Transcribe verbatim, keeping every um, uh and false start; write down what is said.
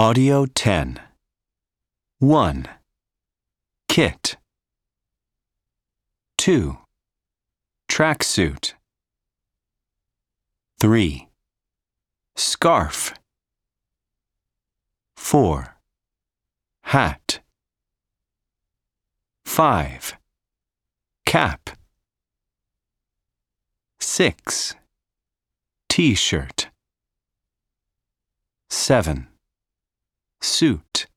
Audio ten. one. Kit. two. Tracksuit. three. Scarf. four. Hat. five. Cap. six. T-shirt. seven. Suit.